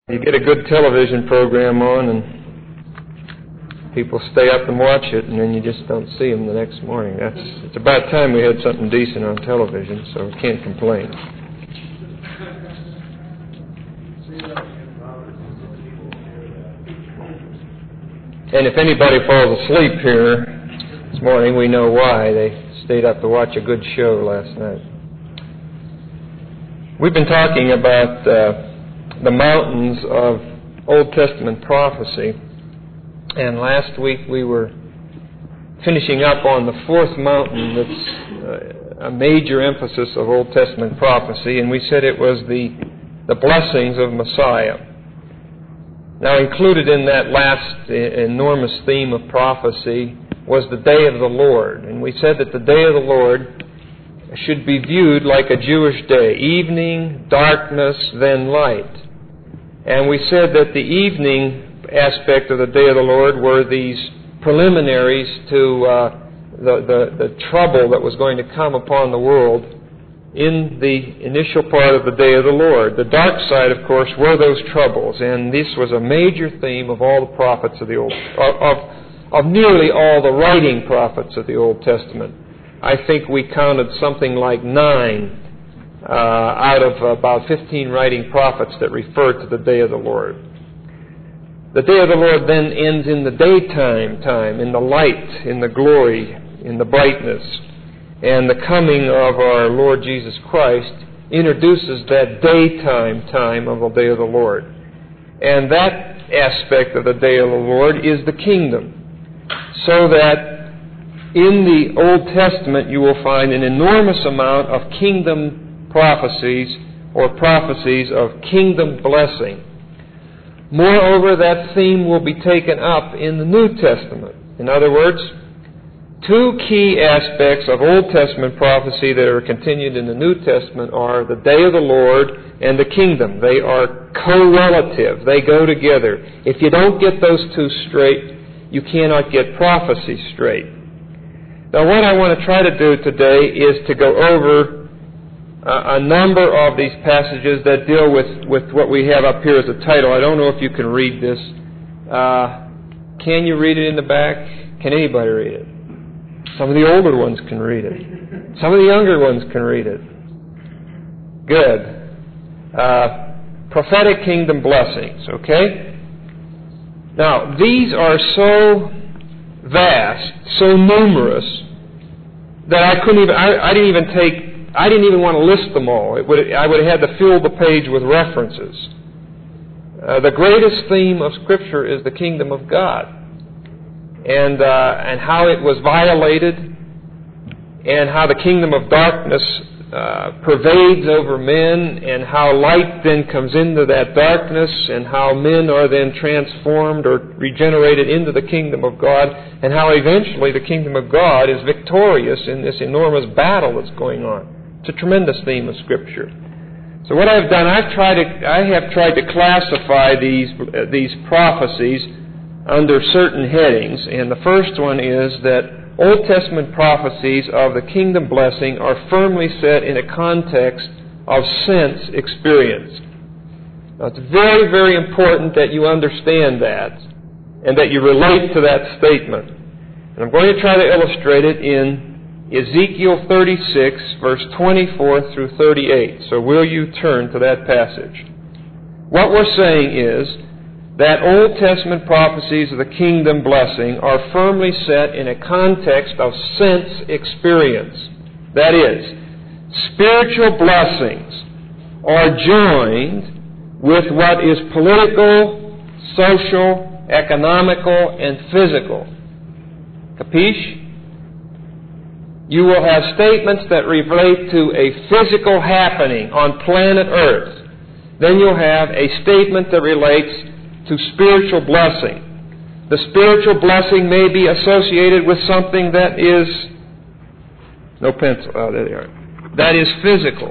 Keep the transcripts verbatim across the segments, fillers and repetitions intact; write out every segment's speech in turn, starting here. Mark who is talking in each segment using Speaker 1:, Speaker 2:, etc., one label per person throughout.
Speaker 1: You get a good television program on and people stay up and watch it, and then you just don't see them the next morning. That's It's about time we had something decent on television, so I can't complain. And if anybody falls asleep here this morning, we know why. They stayed up to watch a good show last night. We've been talking about uh, the mountains of Old Testament prophecy, and last week we were finishing up on the fourth mountain that's uh, a major emphasis of Old Testament prophecy, and we said it was the, the blessings of Messiah. Now, included in that last enormous theme of prophecy was the day of the Lord, and we said that the day of the Lord should be viewed like a Jewish day: evening, darkness, then light. And we said that the evening aspect of the day of the Lord were these preliminaries to uh, the, the, the trouble that was going to come upon the world in the initial part of the day of the Lord. The dark side, of course, were those troubles, and this was a major theme of all the prophets of the Old, of, of nearly all the writing prophets of the Old Testament. I think we counted something like nine Uh, out of about fifteen writing prophets that refer to the day of the Lord. The day of the Lord then ends in the daytime time, in the light, in the glory, in the brightness. And the coming of our Lord Jesus Christ introduces that daytime time of the day of the Lord. And that aspect of the day of the Lord is the kingdom. So that in the Old Testament you will find an enormous amount of kingdom prophecies or prophecies of kingdom blessing. Moreover, that theme will be taken up in the New Testament. In other words, two key aspects of Old Testament prophecy that are continued in the New Testament are the day of the Lord and the kingdom. They are correlative. They go together. If you don't get those two straight, you cannot get prophecy straight. Now, what I want to try to do today is to go over Uh, a number of these passages that deal with, with what we have up here as a title. I don't know if you can read this. Uh, can you read it in the back? Can anybody read it? Some of the older ones can read it. Some of the younger ones can read it. Good. Uh, prophetic kingdom blessings, okay? Now, these are so vast, so numerous, that I couldn't even, I, I didn't even take I didn't even want to list them all. It would, I would have had to fill the page with references. Uh, the greatest theme of Scripture is the kingdom of God, and uh, and how it was violated, and how the kingdom of darkness uh, pervades over men, and how light then comes into that darkness, and how men are then transformed or regenerated into the kingdom of God, and how eventually the kingdom of God is victorious in this enormous battle that's going on. It's a tremendous theme of Scripture. So what I've done, I've tried to, I have tried to classify these uh, these prophecies under certain headings, and the first one is that Old Testament prophecies of the kingdom blessing are firmly set in a context of sense experience. Now, it's very, very important that you understand that, and that you relate to that statement. And I'm going to try to illustrate it in Ezekiel thirty-six, verse twenty-four through thirty-eight. So will you turn to that passage? What we're saying is that Old Testament prophecies of the kingdom blessing are firmly set in a context of sense experience. That is, spiritual blessings are joined with what is political, social, economical, and physical. Capiche? You will have statements that relate to a physical happening on planet Earth. Then you'll have a statement that relates to spiritual blessing. The spiritual blessing may be associated with something that is, no pencil, oh, there they are, that is physical.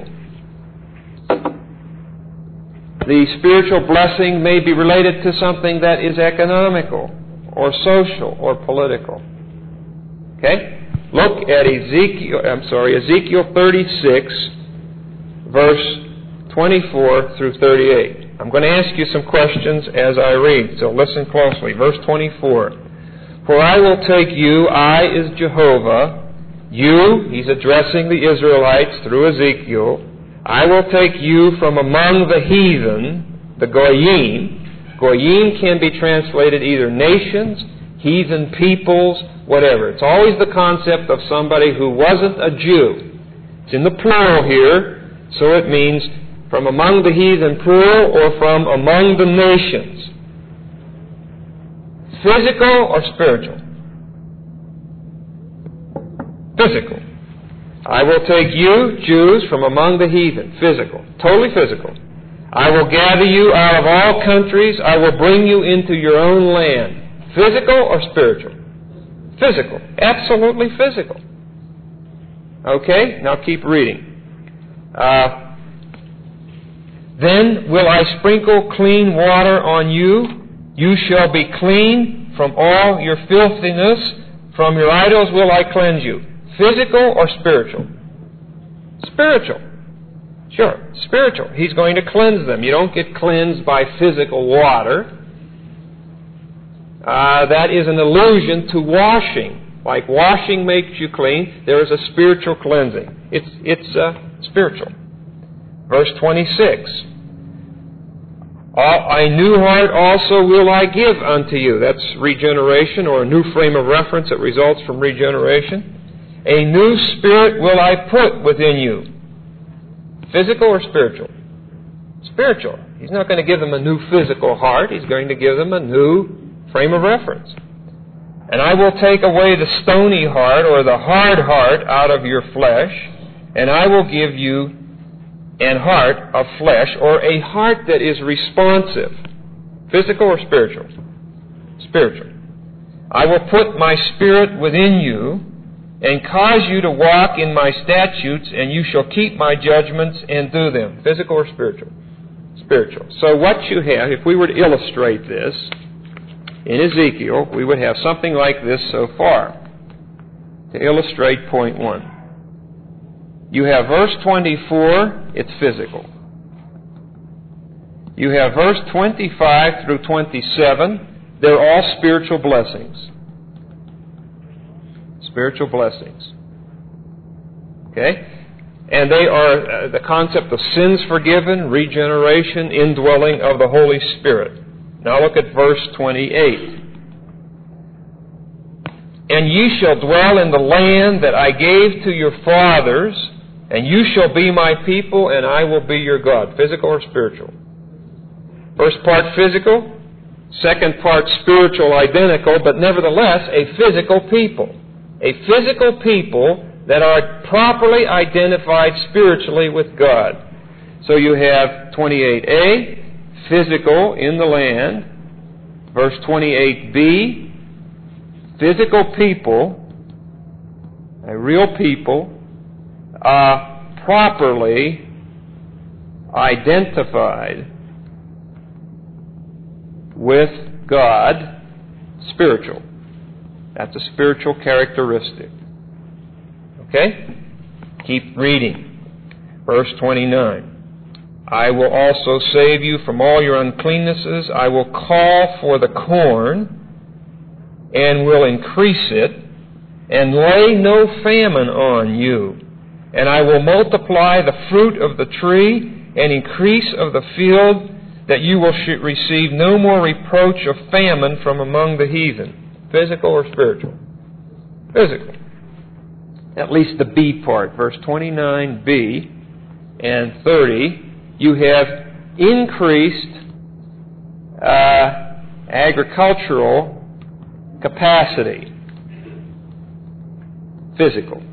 Speaker 1: The spiritual blessing may be related to something that is economical or social or political. Okay? Look at Ezekiel, I'm sorry, Ezekiel thirty-six, verse twenty-four through thirty-eight. I'm going to ask you some questions as I read, so listen closely. Verse twenty-four. For I will take you, I is Jehovah, you, he's addressing the Israelites through Ezekiel, I will take you from among the heathen, the Goyim. Goyim can be translated either nations, heathen peoples, whatever. It's always the concept of somebody who wasn't a Jew. It's in the plural here, so it means from among the heathen plural or from among the nations. Physical or spiritual? Physical. I will take you, Jews, from among the heathen. Physical. Totally physical. I will gather you out of all countries. I will bring you into your own land. Physical or spiritual? Physical. Absolutely physical. Okay? Now keep reading. Uh, then will I sprinkle clean water on you. You shall be clean from all your filthiness. From your idols will I cleanse you. Physical or spiritual? Spiritual. Sure, spiritual. He's going to cleanse them. You don't get cleansed by physical water. Uh, that is an allusion to washing. Like washing makes you clean, there is a spiritual cleansing. It's, it's uh, spiritual. Verse twenty-six. A new heart also will I give unto you. That's regeneration, or a new frame of reference that results from regeneration. A new spirit will I put within you. Physical or spiritual? Spiritual. He's not going to give them a new physical heart. He's going to give them a new frame of reference. And I will take away the stony heart, or the hard heart, out of your flesh, and I will give you an heart of flesh, or a heart that is responsive. Physical or spiritual? Spiritual. I will put my spirit within you, and cause you to walk in my statutes, and you shall keep my judgments and do them. Physical or spiritual? Spiritual. So what you have, if we were to illustrate this in Ezekiel, we would have something like this so far. To illustrate point one. You have verse twenty-four, it's physical. You have verse twenty-five through twenty-seven, they're all spiritual blessings. Spiritual blessings. Okay? And they are uh, the concept of sins forgiven, regeneration, indwelling of the Holy Spirit. Now look at verse twenty-eight. And ye shall dwell in the land that I gave to your fathers, and you shall be my people, and I will be your God. Physical or spiritual? First part physical, second part spiritual, identical, but nevertheless a physical people. A physical people that are properly identified spiritually with God. So you have twenty-eight A, physical in the land. Verse twenty-eight B, physical people, a real people, uh, properly identified with God, spiritual. That's a spiritual characteristic. Okay? Keep reading. Verse twenty-nine. I will also save you from all your uncleannesses. I will call for the corn and will increase it, and lay no famine on you. And I will multiply the fruit of the tree and increase of the field, that you will sh- receive no more reproach of famine from among the heathen. Physical or spiritual? Physical. At least the B part, verse twenty-nine B and thirty, you have increased uh, agricultural capacity. Physical.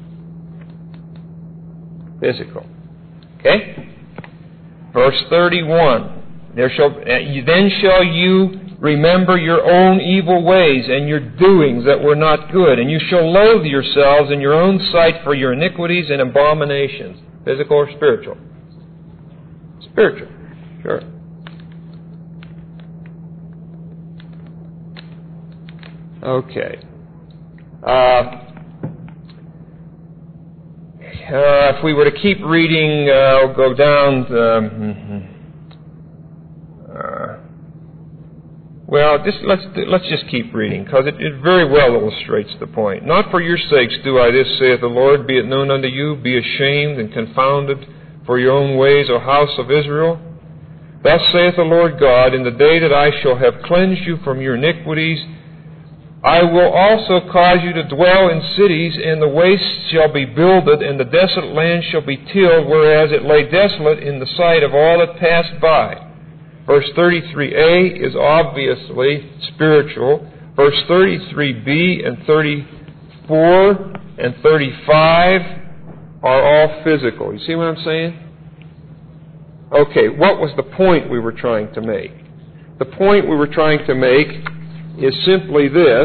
Speaker 1: Physical. Okay? Verse thirty-one. There shall then shall you remember your own evil ways and your doings that were not good, and you shall loathe yourselves in your own sight for your iniquities and abominations. Physical or spiritual? Spiritual. Sure. Okay. Uh, uh, if we were to keep reading, uh, I'll go down. To, um, Well, just let's let's just keep reading, because it, it very well illustrates the point. Not for your sakes do I this, saith the Lord, be it known unto you, be ashamed and confounded for your own ways, O house of Israel. Thus saith the Lord God, in the day that I shall have cleansed you from your iniquities, I will also cause you to dwell in cities, and the wastes shall be builded, and the desolate land shall be tilled, whereas it lay desolate in the sight of all that passed by. Verse thirty-three a is obviously spiritual. Verse thirty-three b and thirty-four and thirty-five are all physical. You see what I'm saying? Okay, what was the point we were trying to make? The point we were trying to make is simply this,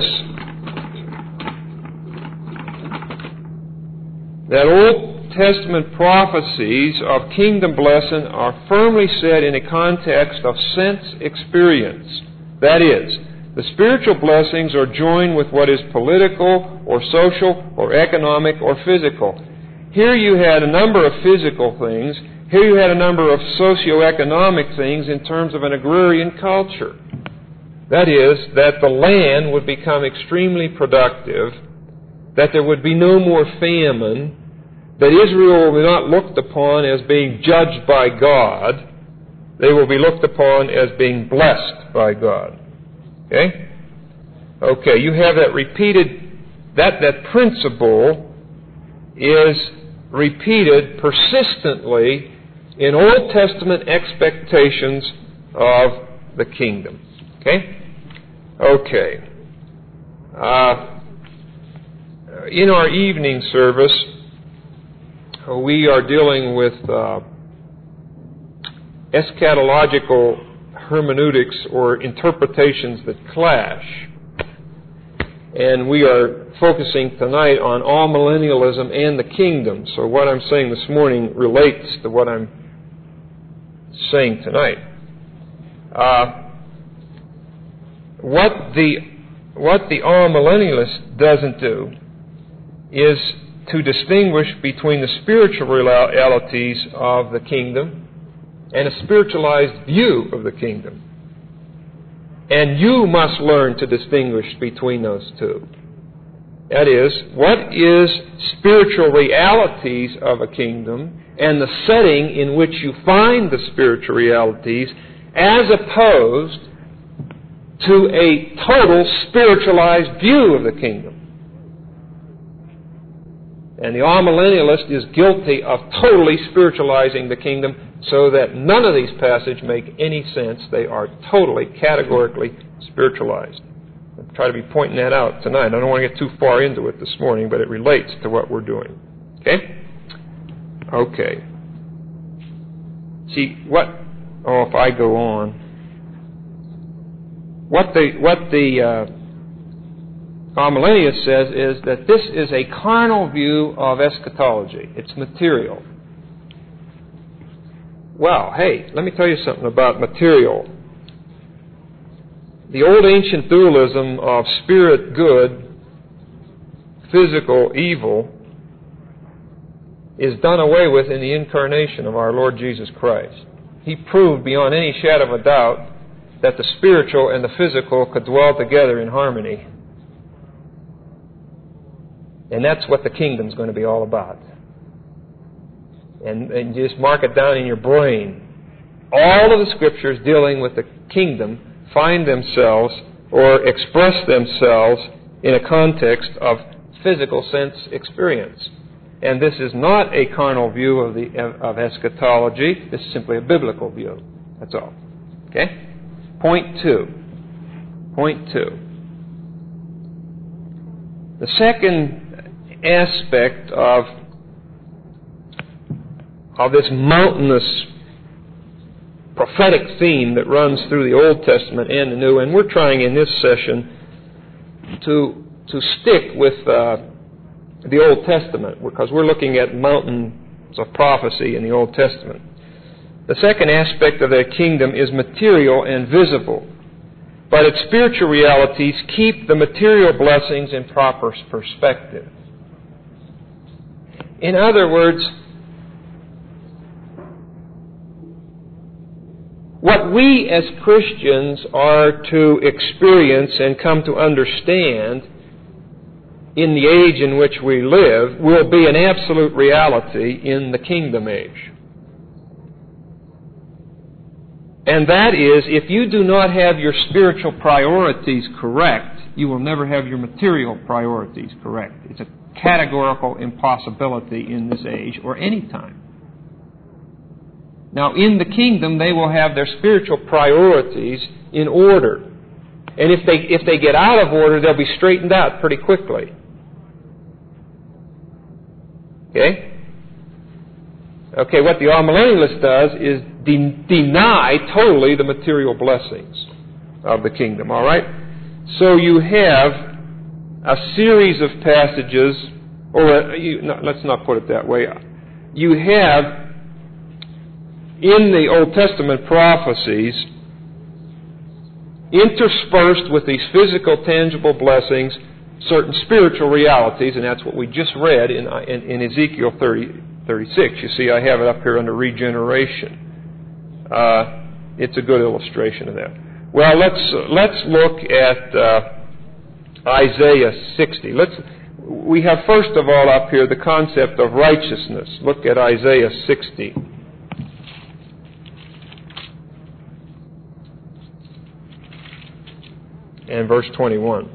Speaker 1: that Old Testament prophecies of kingdom blessing are firmly set in a context of sense experience. That is, the spiritual blessings are joined with what is political or social or economic or physical. Here you had a number of physical things. Here you had a number of socioeconomic things in terms of an agrarian culture. That is, that the land would become extremely productive, that there would be no more famine, that Israel will be not looked upon as being judged by God. They will be looked upon as being blessed by God. Okay? Okay, you have that repeated, that, that principle is repeated persistently in Old Testament expectations of the kingdom. Okay? Okay. Uh, in our evening service, we are dealing with uh, eschatological hermeneutics, or interpretations that clash. And we are focusing tonight on amillennialism and the kingdom. So what I'm saying this morning relates to what I'm saying tonight. Uh, what the what the amillennialist doesn't do is to distinguish between the spiritual realities of the kingdom and a spiritualized view of the kingdom. And you must learn to distinguish between those two. That is, what is spiritual realities of a kingdom and the setting in which you find the spiritual realities, as opposed to a total spiritualized view of the kingdom. And the amillennialist is guilty of totally spiritualizing the kingdom, so that none of these passages make any sense. They are totally, categorically spiritualized. I'll try to be pointing that out tonight. I don't want to get too far into it this morning, but it relates to what we're doing. Okay? Okay. See, what... Oh, if I go on... What the... What the uh, amillennialist says is that this is a carnal view of eschatology. It's material. Well, hey, let me tell you something about material. The old ancient dualism of spirit good, physical evil, is done away with in the incarnation of our Lord Jesus Christ. He proved beyond any shadow of a doubt that the spiritual and the physical could dwell together in harmony. And that's what the kingdom's going to be all about. And, and just mark it down in your brain. All of the scriptures dealing with the kingdom find themselves or express themselves in a context of physical sense experience. And this is not a carnal view of the of eschatology. This is simply a biblical view. That's all. Okay? Point two. Point two. The second aspect of of this mountainous prophetic theme that runs through the Old Testament and the New, and we're trying in this session to to stick with uh, the Old Testament, because we're looking at mountains of prophecy in the Old Testament. The second aspect of their kingdom is material and visible, but its spiritual realities keep the material blessings in proper perspective. In other words, what we as Christians are to experience and come to understand in the age in which we live will be an absolute reality in the kingdom age. And that is, if you do not have your spiritual priorities correct, you will never have your material priorities correct. It's a categorical impossibility in this age or any time. Now, in the kingdom, they will have their spiritual priorities in order. And if they, if they get out of order, they'll be straightened out pretty quickly. Okay? Okay, what the amillennialist does is de- deny totally the material blessings of the kingdom, all right? So you have a series of passages, or a, you, no, let's not put it that way. You have in the Old Testament prophecies, interspersed with these physical, tangible blessings, certain spiritual realities, and that's what we just read in, in, in Ezekiel thirty, thirty-six. You see, I have it up here under regeneration. Uh, it's a good illustration of that. Well, let's let's look at uh, Isaiah sixty. Let's we have first of all up here the concept of righteousness. Look at Isaiah sixty. And verse twenty-one.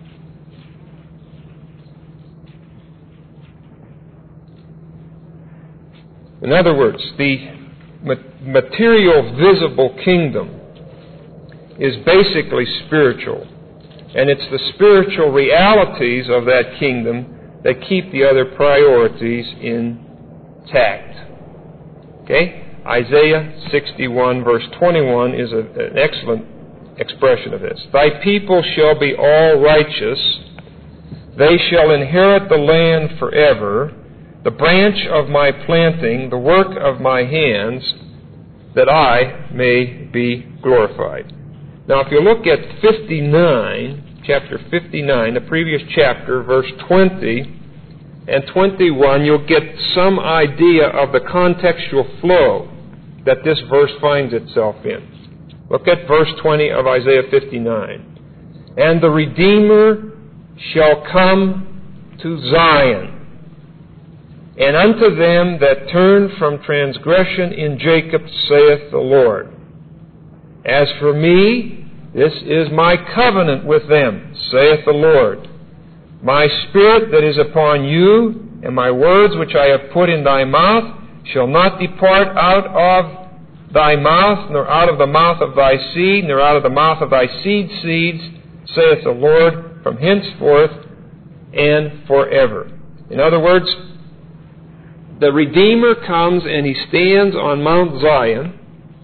Speaker 1: In other words, the material visible kingdom is basically spiritual. And it's the spiritual realities of that kingdom that keep the other priorities intact. Okay? Isaiah sixty-one verse twenty-one is a, an excellent expression of this. Thy people shall be all righteous. They shall inherit the land forever. The branch of my planting, the work of my hands, that I may be glorified. Now, if you look at fifty-nine, chapter fifty-nine, the previous chapter, verse twenty and twenty-one, you'll get some idea of the contextual flow that this verse finds itself in. Look at verse twenty of Isaiah fifty-nine. And the Redeemer shall come to Zion, and unto them that turn from transgression in Jacob, saith the Lord. As for me, this is my covenant with them, saith the Lord. My spirit that is upon you, and my words which I have put in thy mouth, shall not depart out of thy mouth, nor out of the mouth of thy seed, nor out of the mouth of thy seed's seeds, saith the Lord, from henceforth and forever. In other words, the Redeemer comes and he stands on Mount Zion.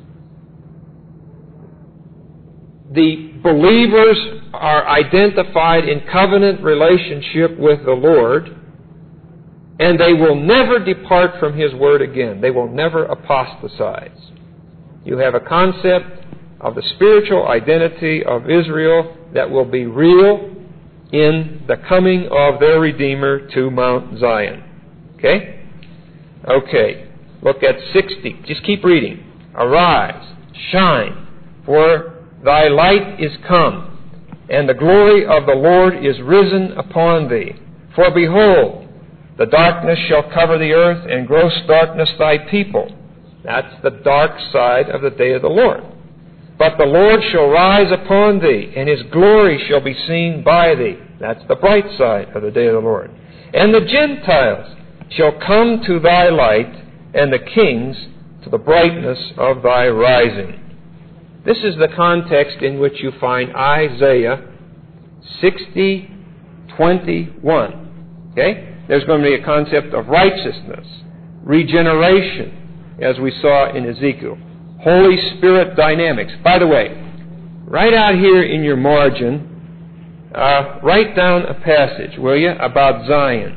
Speaker 1: The believers are identified in covenant relationship with the Lord, and they will never depart from His Word again. They will never apostatize. You have a concept of the spiritual identity of Israel that will be real in the coming of their Redeemer to Mount Zion. Okay? Okay. Look at sixty. Just keep reading. Arise, shine, for thy light is come, and the glory of the Lord is risen upon thee. For behold, the darkness shall cover the earth, and gross darkness thy people. That's the dark side of the day of the Lord. But the Lord shall rise upon thee, and His glory shall be seen by thee. That's the bright side of the day of the Lord. And the Gentiles shall come to thy light, and the kings to the brightness of thy rising. This is the context in which you find Isaiah sixty twenty-one. Okay? There's going to be a concept of righteousness, regeneration, as we saw in Ezekiel. Holy Spirit dynamics. By the way, right out here in your margin, uh, write down a passage, will you, about Zion.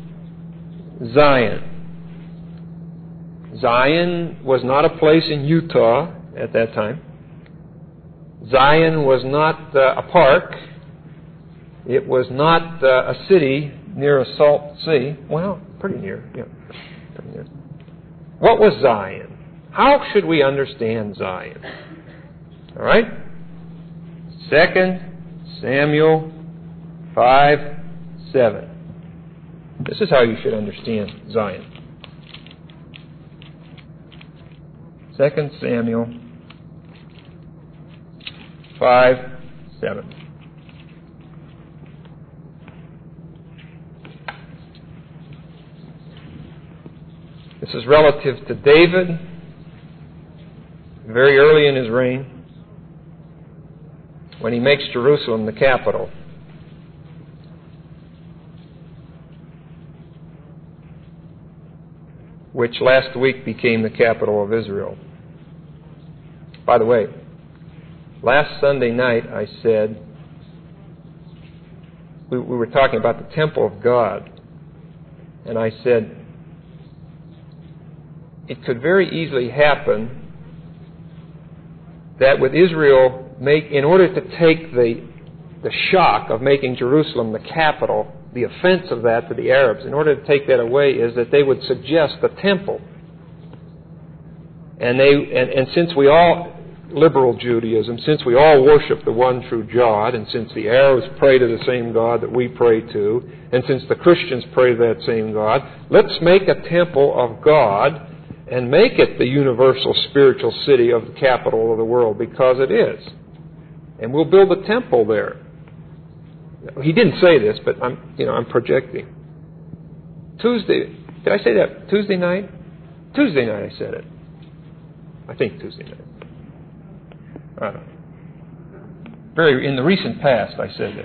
Speaker 1: Zion. Zion was not a place in Utah at that time. Zion was not uh, a park. It was not uh, a city near a salt sea. Well, pretty near. Yeah, pretty near. What was Zion? How should we understand Zion? All right? Second Samuel five seven. This is how you should understand Zion. Second Samuel five seven. This is relative to David, very early in his reign, when he makes Jerusalem the capital. Which last week became the capital of Israel. By the way, last Sunday night I said, we, we were talking about the temple of God, and I said, it could very easily happen that with Israel, make, in order to take the, the shock of making Jerusalem the capital, the offense of that to the Arabs, in order to take that away, is that they would suggest the temple. And they and, and since we all, liberal Judaism, since we all worship the one true God, and since the Arabs pray to the same God that we pray to, and since the Christians pray to that same God, let's make a temple of God and make it the universal spiritual city of the capital of the world, because it is. And we'll build a temple there. He didn't say this, but I'm, you know, I'm projecting. Tuesday, did I say that Tuesday night? Tuesday night I said it. I think Tuesday night. I don't know. Very, in the recent past I said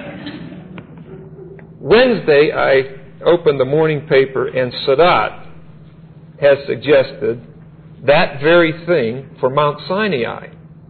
Speaker 1: that. Wednesday I opened the morning paper and Sadat has suggested that very thing for Mount Sinai.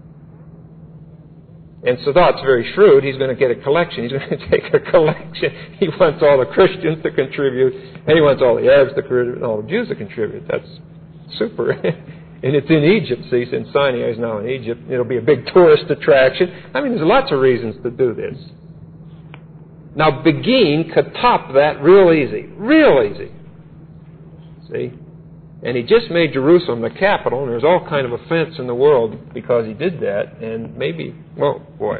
Speaker 1: And Sadat's very shrewd. He's going to get a collection. He's going to take a collection. He wants all the Christians to contribute, and he wants all the Arabs to contribute, and all the Jews to contribute. That's super. And it's in Egypt, see, since Sinai is now in Egypt. It'll be a big tourist attraction. I mean, there's lots of reasons to do this. Now, Begin could top that real easy. Real easy. See? And he just made Jerusalem the capital, and there's all kind of offense in the world because he did that, and maybe, well, boy.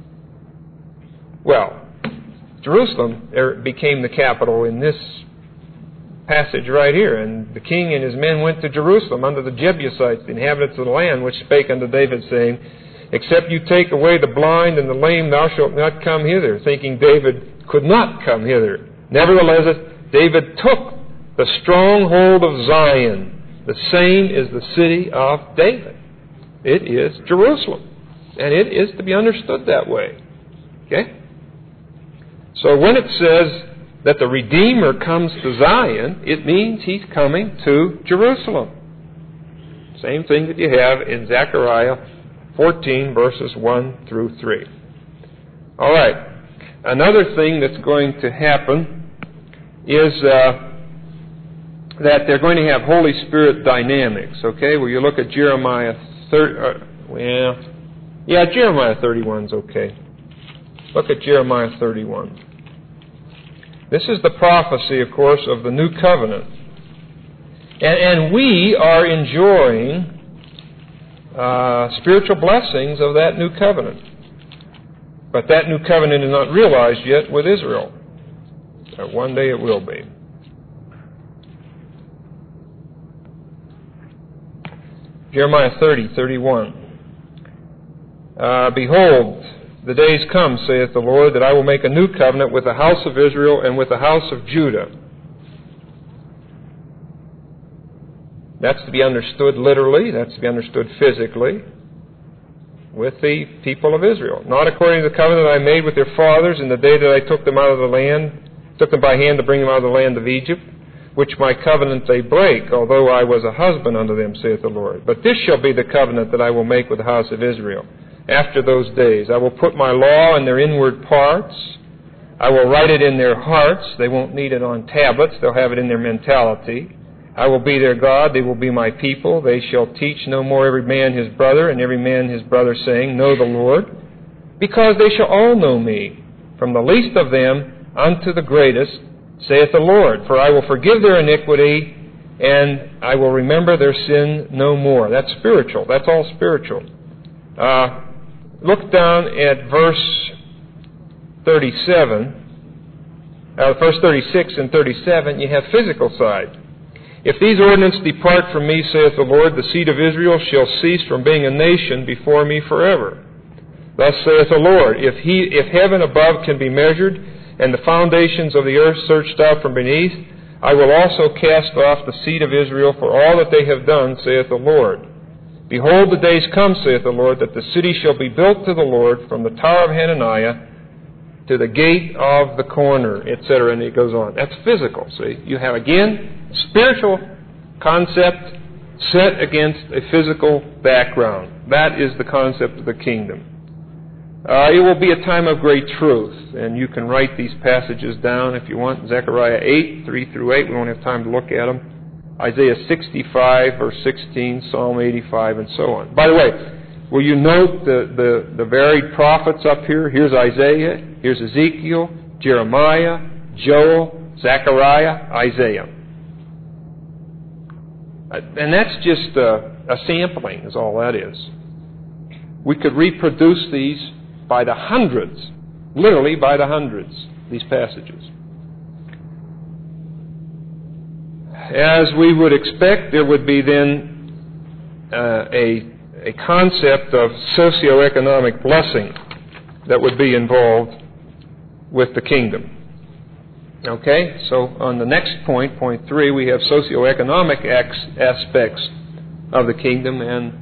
Speaker 1: Well, Jerusalem became the capital in this passage right here, and the king and his men went to Jerusalem under the Jebusites, the inhabitants of the land, which spake unto David, saying, Except you take away the blind and the lame, thou shalt not come hither, thinking David could not come hither. Nevertheless, David took the stronghold of Zion. The same is the city of David. It is Jerusalem. And it is to be understood that way. Okay? So when it says that the Redeemer comes to Zion, it means He's coming to Jerusalem. Same thing that you have in Zechariah fourteen, verses one through three. All right. Another thing that's going to happen is Uh, that they're going to have Holy Spirit dynamics, okay? Well, you look at Jeremiah thirty, uh, well, yeah, Jeremiah thirty-one is okay. Look at Jeremiah thirty-one. This is the prophecy, of course, of the new covenant. And, and we are enjoying uh, spiritual blessings of that new covenant. But that new covenant is not realized yet with Israel. But one day it will be. Jeremiah thirty, thirty-one. Uh, Behold, the days come, saith the Lord, that I will make a new covenant with the house of Israel and with the house of Judah. That's to be understood literally. That's to be understood physically. With the people of Israel. Not according to the covenant I made with their fathers in the day that I took them out of the land, took them by hand to bring them out of the land of Egypt, which my covenant they break, although I was a husband unto them, saith the Lord. But this shall be the covenant that I will make with the house of Israel. After those days, I will put my law in their inward parts. I will write it in their hearts. They won't need it on tablets. They'll have it in their mentality. I will be their God. They will be my people. They shall teach no more every man his brother, and every man his brother, saying, Know the Lord. Because they shall all know me, from the least of them unto the greatest, saith the Lord. For I will forgive their iniquity, and I will remember their sin no more. That's spiritual. That's all spiritual. Uh, look down at verse thirty-seven. Uh, verse thirty-six and thirty-seven, you have physical side. If these ordinances depart from me, saith the Lord, the seed of Israel shall cease from being a nation before me forever. Thus saith the Lord, if he, if heaven above can be measured, and the foundations of the earth searched out from beneath, I will also cast off the seed of Israel for all that they have done, saith the Lord. Behold, the days come, saith the Lord, that the city shall be built to the Lord from the tower of Hananiah to the gate of the corner, et cetera, and it goes on. That's physical, see? You have, again, a spiritual concept set against a physical background. That is the concept of the kingdom. Uh, it will be a time of great truth, and you can write these passages down if you want. Zechariah eight, three through eight, we won't have time to look at them. Isaiah sixty-five, verse sixteen, Psalm eighty-five, and so on. By the way, will you note the, the, the varied prophets up here? Here's Isaiah, here's Ezekiel, Jeremiah, Joel, Zechariah, Isaiah. And that's just a, a sampling, is all that is. We could reproduce these by the hundreds, literally by the hundreds, these passages. As we would expect, there would be then uh, a, a concept of socioeconomic blessing that would be involved with the kingdom. Okay, so on the next point, point three, we have socioeconomic aspects of the kingdom, and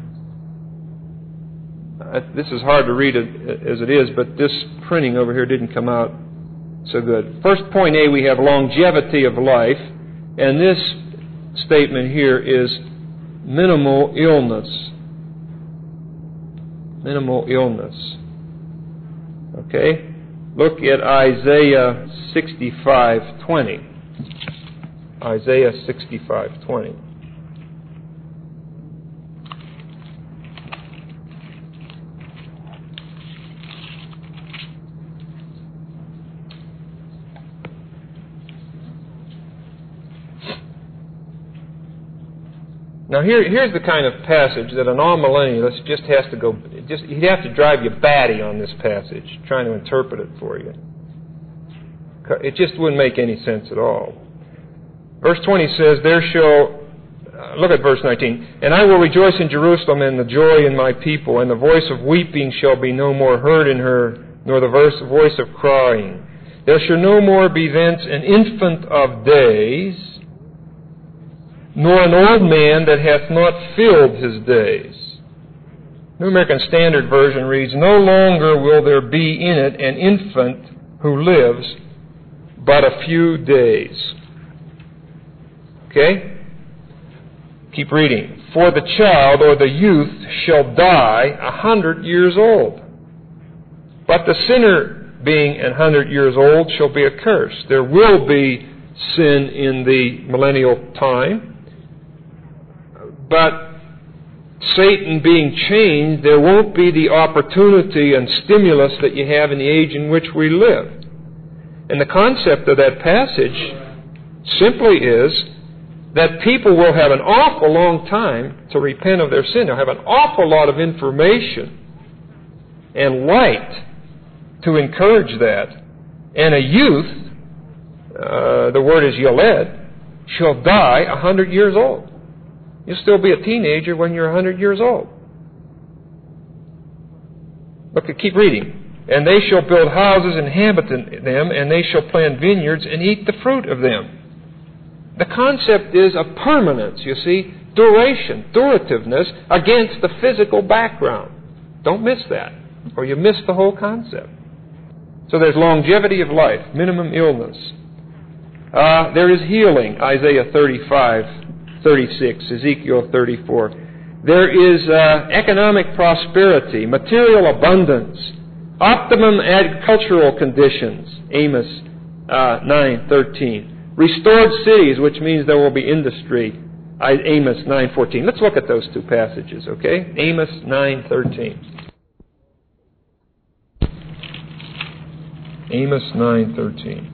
Speaker 1: uh, this is hard to read as it is, but this printing over here didn't come out so good. First, point A, we have longevity of life, and this statement here is minimal illness. Minimal illness. Okay? Look at Isaiah sixty-five twenty. Isaiah sixty-five twenty. Now here, here's the kind of passage that an all-millennialist just has to go, just he'd have to drive you batty on this passage, trying to interpret it for you. It just wouldn't make any sense at all. Verse twenty says, there shall, uh, look at verse nineteen, and I will rejoice in Jerusalem and the joy in my people, and the voice of weeping shall be no more heard in her, nor the verse, voice of crying. There shall no more be thence an infant of days, nor an old man that hath not filled his days. New American Standard Version reads, no longer will there be in it an infant who lives but a few days. Okay? Keep reading. For the child or the youth shall die a hundred years old. But the sinner being an hundred years old shall be accursed. There will be sin in the millennial time. But Satan being chained, there won't be the opportunity and stimulus that you have in the age in which we live. And the concept of that passage simply is that people will have an awful long time to repent of their sin. They'll have an awful lot of information and light to encourage that. And a youth, uh, the word is yoled, shall die a hundred years old. You'll still be a teenager when you're a hundred years old. Look, keep reading. And they shall build houses and inhabit them, and they shall plant vineyards and eat the fruit of them. The concept is of permanence, you see, duration, durativeness against the physical background. Don't miss that, or you miss the whole concept. So there's longevity of life, minimum illness. Uh, there is healing, Isaiah thirty-five, thirty-six, Ezekiel thirty-four. There is uh, economic prosperity, material abundance, optimum agricultural conditions, Amos uh, nine thirteen. Restored cities, which means there will be industry, Amos nine fourteen. Let's look at those two passages, okay? Amos nine thirteen. Amos nine thirteen.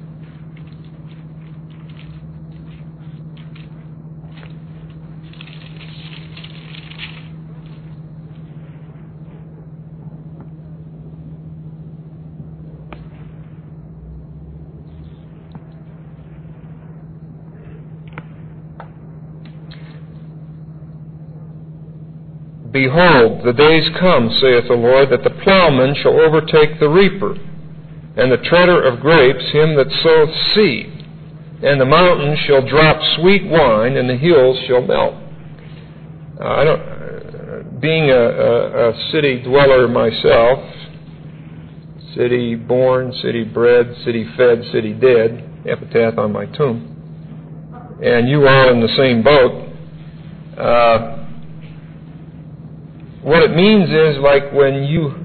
Speaker 1: Behold, the days come, saith the Lord, that the plowman shall overtake the reaper, and the treader of grapes him that soweth seed. And the mountains shall drop sweet wine, and the hills shall melt. Uh, I don't, uh, being a, a, a city dweller myself, city born, city bred, city fed, city dead, epitaph on my tomb, and you are in the same boat. Uh, what it means is like when you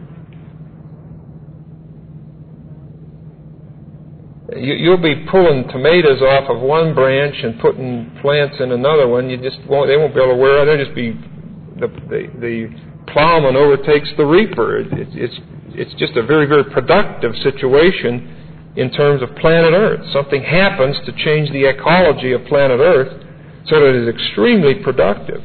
Speaker 1: You, you'll be pulling tomatoes off of one branch and putting plants in another one. You just won't. They won't be able to wear it. They'll just be the the, the plowman overtakes the reaper. It, it, it's it's just a very very productive situation in terms of planet Earth. Something happens to change the ecology of planet Earth so that it is extremely productive.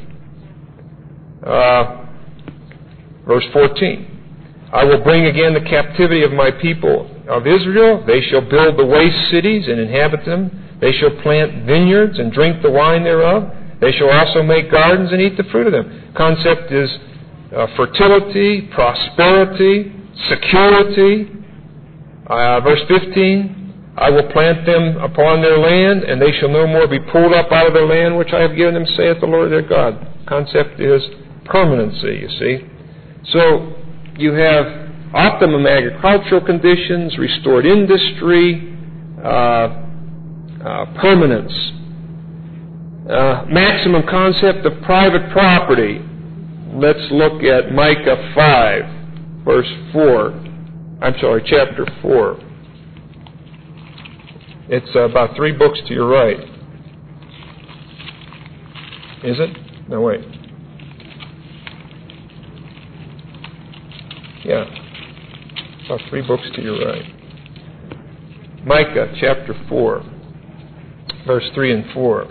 Speaker 1: Uh, verse fourteen. I will bring again the captivity of my people of Israel. They shall build the waste cities and inhabit them. They shall plant vineyards and drink the wine thereof. They shall also make gardens and eat the fruit of them. Concept is uh, fertility, prosperity, security. Uh, verse fifteen, I will plant them upon their land, and they shall no more be pulled up out of their land which I have given them, saith the Lord their God. Concept is permanency, you see. So you have optimum agricultural conditions, restored industry, uh, uh, permanence, uh, maximum concept of private property. Let's look at Micah five, verse four. I'm sorry, chapter four. It's uh, about three books to your right. Is it? No, wait. Yeah, about three books to your right. Micah chapter four, verse three and four.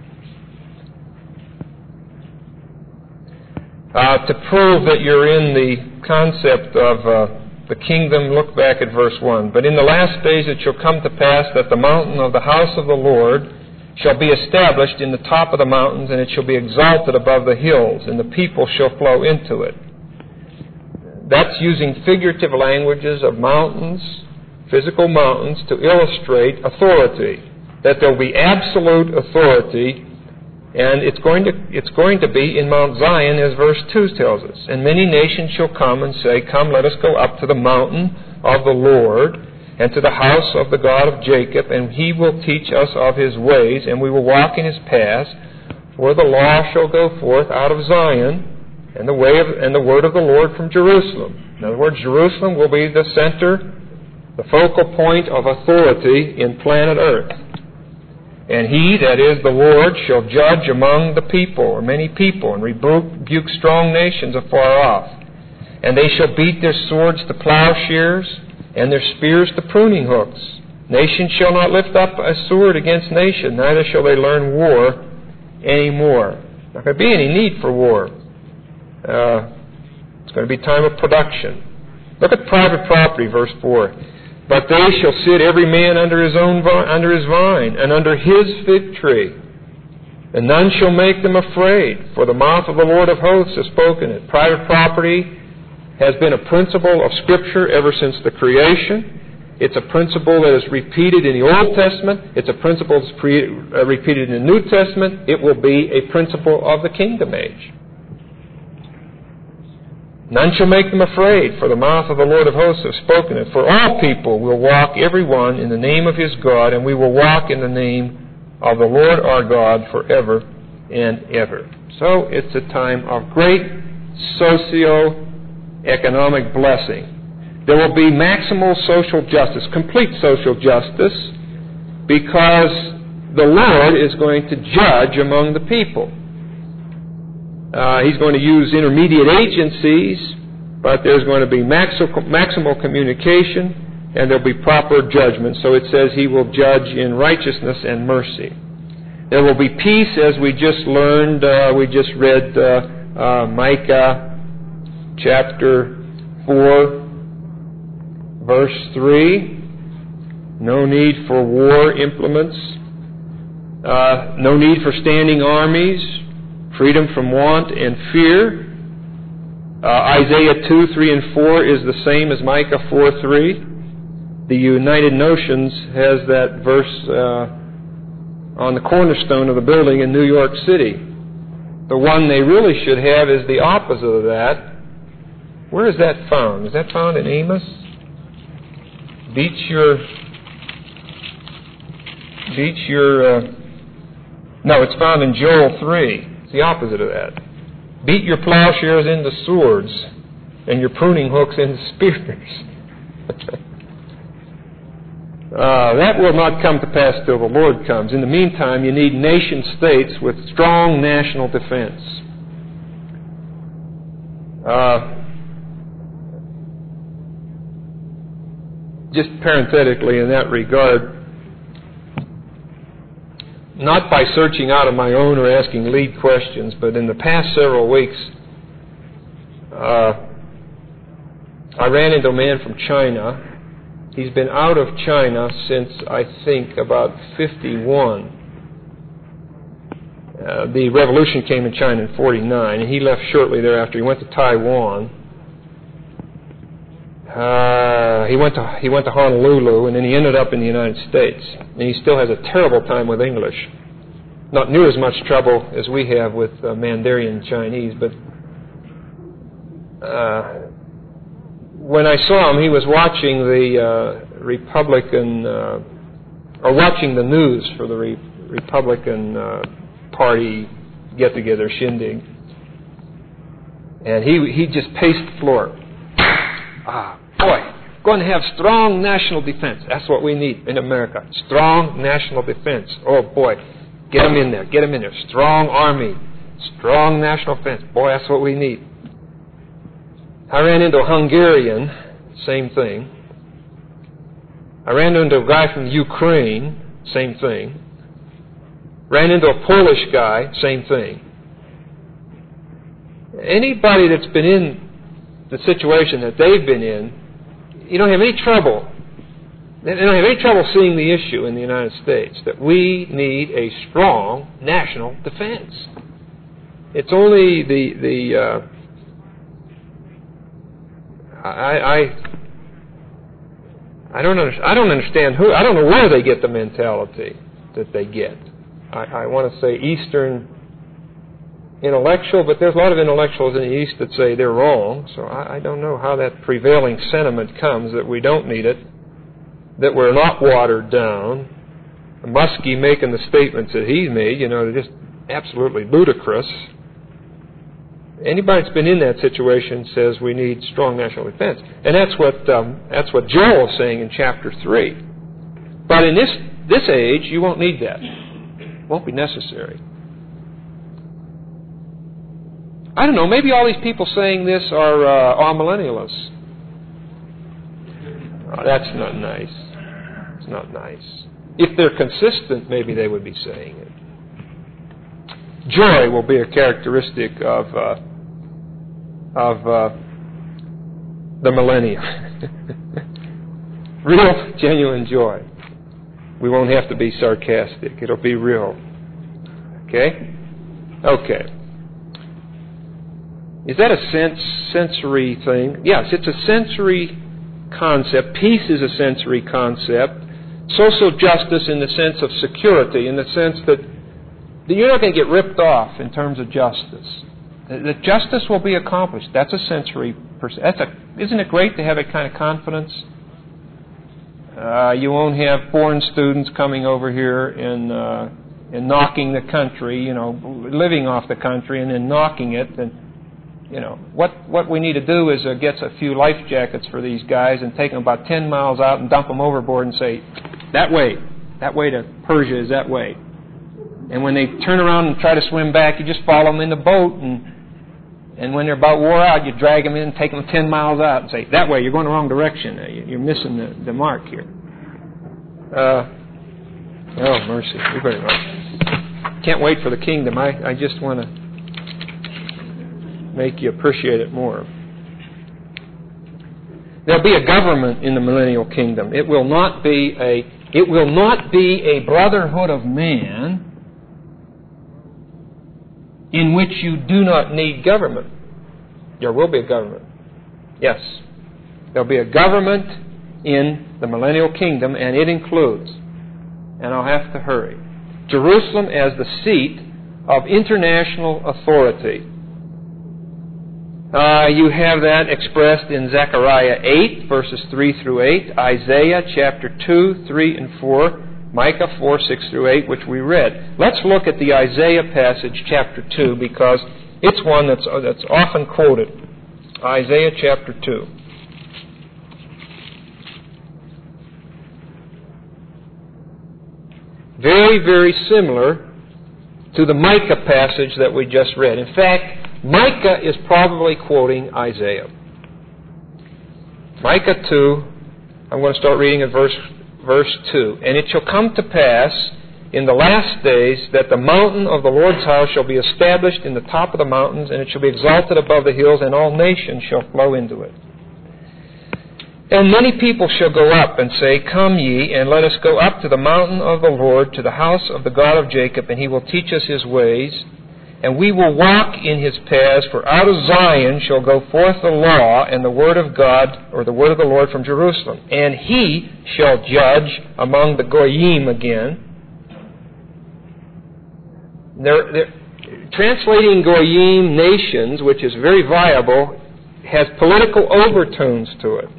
Speaker 1: Uh, to prove that you're in the concept of uh, the kingdom, look back at verse one. But in the last days it shall come to pass that the mountain of the house of the Lord shall be established in the top of the mountains, and it shall be exalted above the hills, and the people shall flow into it. That's using figurative languages of mountains, physical mountains, to illustrate authority. That there will be absolute authority, and it's going to it's going to be in Mount Zion, as verse two tells us. And many nations shall come and say, Come, let us go up to the mountain of the Lord, and to the house of the God of Jacob, and he will teach us of his ways, and we will walk in his paths. For the law shall go forth out of Zion, and the way of, and the word of the Lord from Jerusalem. In other words, Jerusalem will be the center, the focal point of authority in planet Earth. And he, that is the Lord, shall judge among the people, or many people, and rebuke strong nations afar off. And they shall beat their swords to plowshares, and their spears to pruning hooks. Nation shall not lift up a sword against nation, neither shall they learn war any more. Not going to be any need for war. Uh, it's going to be time of production. Look at private property, verse four. But they shall sit every man under his own vine, under his vine, and under his fig tree. And none shall make them afraid, for the mouth of the Lord of hosts has spoken it. Private property has been a principle of Scripture ever since the creation. It's a principle that is repeated in the Old Testament. It's a principle that's pre- uh, repeated in the New Testament. It will be a principle of the kingdom age. None shall make them afraid, for the mouth of the Lord of hosts has spoken it. For all people will walk, every one, in the name of his God, and we will walk in the name of the Lord our God forever and ever. So it's a time of great socio-economic blessing. There will be maximal social justice, complete social justice, because the Lord is going to judge among the people. Uh, he's going to use intermediate agencies, but there's going to be maximal, maximal communication, and there'll be proper judgment. So it says he will judge in righteousness and mercy. There will be peace, as we just learned. Uh, we just read uh, uh, Micah chapter four, verse three. No need for war implements. Uh, no need for standing armies. Freedom from want and fear. Uh, Isaiah two, three, and four is the same as Micah four, three. The United Nations has that verse uh, on the cornerstone of the building in New York City. The one they really should have is the opposite of that. Where is that found? Is that found in Amos? Beat your... Beat your... Uh, no, it's found in Joel three. It's the opposite of that. Beat your plowshares into swords and your pruning hooks into spears. uh, that will not come to pass till the Lord comes. In the meantime, you need nation-states with strong national defense. Uh, just parenthetically in that regard, not by searching out on my own or asking lead questions, but in the past several weeks, uh, I ran into a man from China. He's been out of China since, I think, about fifty-one. Uh, the revolution came in China in forty-nine, and he left shortly thereafter. He went to Taiwan. Uh, he went to he went to Honolulu, and then he ended up in the United States. And he still has a terrible time with English. Not near as much trouble as we have with uh, Mandarin Chinese, but uh, when I saw him, he was watching the uh, Republican, uh, or watching the news for the Re- Republican uh, Party get-together shindig, and he he just paced the floor. Ah. Boy, going to have strong national defense. That's what we need in America. Strong national defense. Oh, boy. Get them in there. Get them in there. Strong army. Strong national defense. Boy, that's what we need. I ran into a Hungarian. Same thing. I ran into a guy from Ukraine. Same thing. Ran into a Polish guy. Same thing. Anybody that's been in the situation that they've been in, you don't have any trouble. They don't have any trouble seeing the issue in the United States that we need a strong national defense. It's only the the uh, I I I don't under, I don't understand who I don't know where they get the mentality that they get. I, I want to say Eastern intellectual, but there's a lot of intellectuals in the East that say they're wrong, so I, I don't know how that prevailing sentiment comes that we don't need it, that we're not watered down. Muskie making the statements that he's made, you know, they're just absolutely ludicrous. Anybody that's been in that situation says we need strong national defense. And that's what um, that's what Joel is saying in chapter three. But in this, this age, you won't need that. It won't be necessary. I don't know, maybe all these people saying this are uh, amillennialists. Oh, that's not nice. It's not nice. If they're consistent, maybe they would be saying it. Joy will be a characteristic of uh, of uh, the millennium. Real, genuine joy. We won't have to be sarcastic. It'll be real. Okay? Okay. Is that a sense, sensory thing? Yes, it's a sensory concept. Peace is a sensory concept. Social justice in the sense of security, in the sense that you're not going to get ripped off in terms of justice. That justice will be accomplished. That's a sensory. Pers- that's a. Isn't it great to have that kind of confidence? Uh, you won't have foreign students coming over here and uh, and knocking the country. You know, living off the country and then knocking it. And you know what what we need to do is uh, get a few life jackets for these guys and take them about ten miles out and dump them overboard and say, that way, that way to Persia is that way. And when they turn around and try to swim back, you just follow them in the boat, and and when they're about wore out, you drag them in, take them ten miles out, and say, that way, you're going the wrong direction. You're missing the, the mark here. Uh, oh, mercy. You better not. Can't wait for the kingdom. I, I just want to make you appreciate it more. There'll be a government in the millennial kingdom. It will not be a it will not be a brotherhood of man in which you do not need government. There will be a government. Yes. There'll be a government in the millennial kingdom, and it includes, and I'll have to hurry, Jerusalem as the seat of international authority. Uh, you have that expressed in Zechariah eight, verses three through eight, Isaiah chapter two, three and four, Micah four, six through eight, which we read. Let's look at the Isaiah passage, chapter two, because it's one that's, that's often quoted. Isaiah chapter two. Very, very similar to the Micah passage that we just read. In fact, Micah is probably quoting Isaiah. Micah two, I'm going to start reading at verse, verse two. And it shall come to pass in the last days that the mountain of the Lord's house shall be established in the top of the mountains, and it shall be exalted above the hills, and all nations shall flow into it. And many people shall go up and say, Come ye, and let us go up to the mountain of the Lord, to the house of the God of Jacob, and he will teach us his ways, and we will walk in his paths. For out of Zion shall go forth the law and the word of God, or the word of the Lord from Jerusalem. And he shall judge among the Goyim again. They're, they're, translating Goyim, nations, which is very viable, has political overtones to it.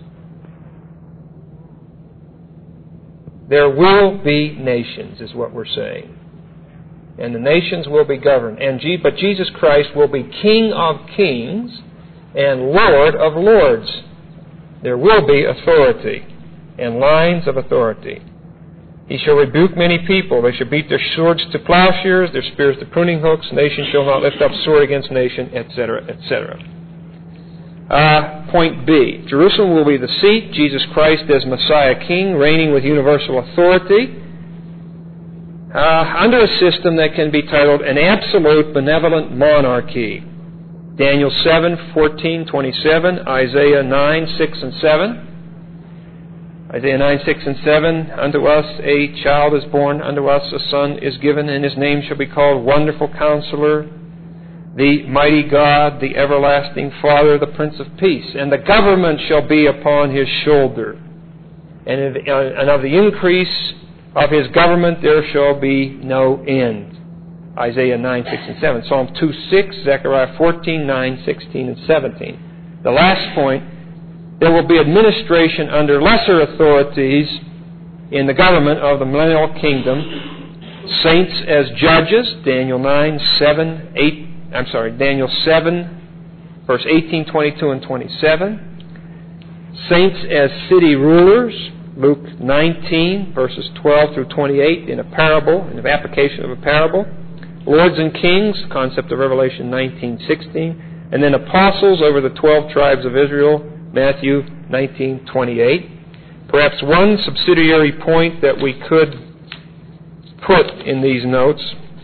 Speaker 1: There will be nations, is what we're saying. And the nations will be governed. And G- but Jesus Christ will be King of kings and Lord of lords. There will be authority and lines of authority. He shall rebuke many people. They shall beat their swords to plowshares, their spears to pruning hooks. Nation shall not lift up sword against nation, et cetera, et cetera. Uh, point B. Jerusalem will be the seat. Jesus Christ as Messiah King, reigning with universal authority, uh, under a system that can be titled an absolute benevolent monarchy. Daniel seven, fourteen, twenty-seven, Isaiah nine, six and seven. Isaiah nine, six and seven, Unto us a child is born, unto us a son is given, and his name shall be called Wonderful Counselor, the Mighty God, the Everlasting Father, the Prince of Peace. And the government shall be upon his shoulder. And of the increase of his government there shall be no end. Isaiah nine, six and seven. Psalm two, six, Zechariah fourteen, nine, sixteen and seventeen. The last point, there will be administration under lesser authorities in the government of the millennial kingdom. Saints as judges, Daniel nine, seven, eight, I'm sorry, Daniel seven, verse eighteen, twenty-two, and twenty-seven. Saints as city rulers, Luke nineteen, verses twelve through twenty-eight, in a parable, in an application of a parable. Lords and kings, concept of Revelation nineteen, sixteen. And then apostles over the twelve tribes of Israel, Matthew nineteen, twenty-eight. Perhaps one subsidiary point that we could put in these notes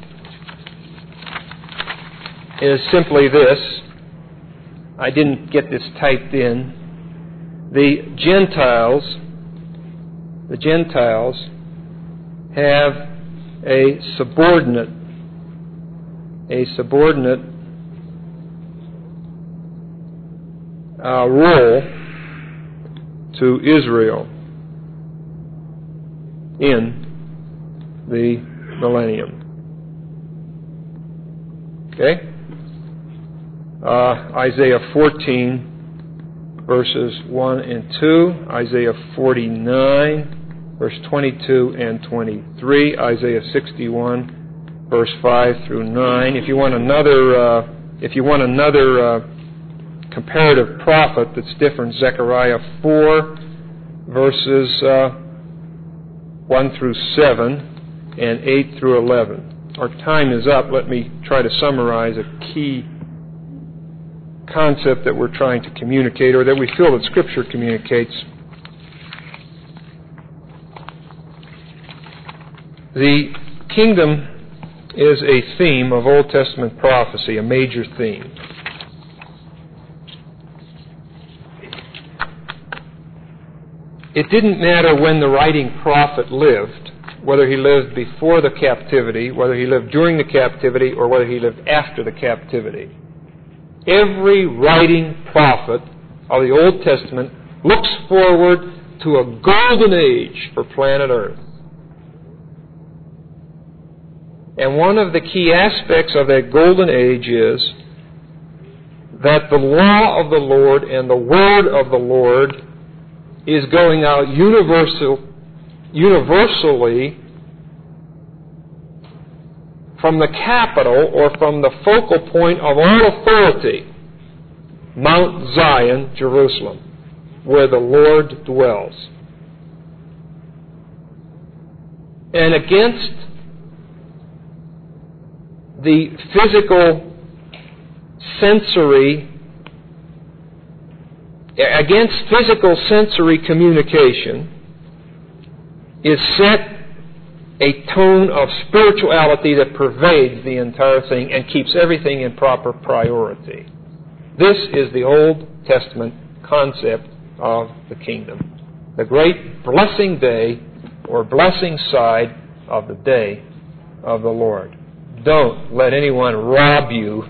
Speaker 1: is simply this. I didn't get this typed in. The Gentiles, the Gentiles have a subordinate, a subordinate uh, role to Israel in the millennium. Okay? Uh, Isaiah fourteen, verses one and two, Isaiah forty-nine, verse twenty-two and twenty-three, Isaiah sixty-one, verse five through nine. If you want another, uh, if you want another uh, comparative prophet that's different, Zechariah four, verses uh, one through seven and eight through eleven. Our time is up. Let me try to summarize a key concept that we're trying to communicate, or that we feel that Scripture communicates. The kingdom is a theme of Old Testament prophecy, a major theme. It didn't matter when the writing prophet lived, whether he lived before the captivity, whether he lived during the captivity, or whether he lived after the captivity. Every writing prophet of the Old Testament looks forward to a golden age for planet Earth. And one of the key aspects of that golden age is that the law of the Lord and the word of the Lord is going out universal, universally from the capital or from the focal point of all authority, Mount Zion, Jerusalem, where the Lord dwells. And against the physical sensory, against physical sensory communication is set a tone of spirituality that pervades the entire thing and keeps everything in proper priority. This is the Old Testament concept of the kingdom. The great blessing day or blessing side of the day of the Lord. Don't let anyone rob you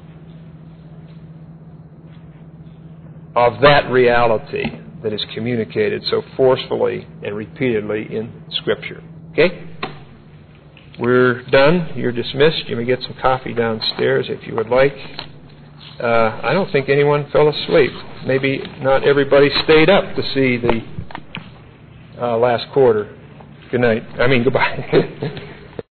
Speaker 1: of that reality that is communicated so forcefully and repeatedly in Scripture. Okay? We're done. You're dismissed. You may get some coffee downstairs if you would like. Uh, I don't think anyone fell asleep. Maybe not everybody stayed up to see the uh, last quarter. Good night. I mean, goodbye.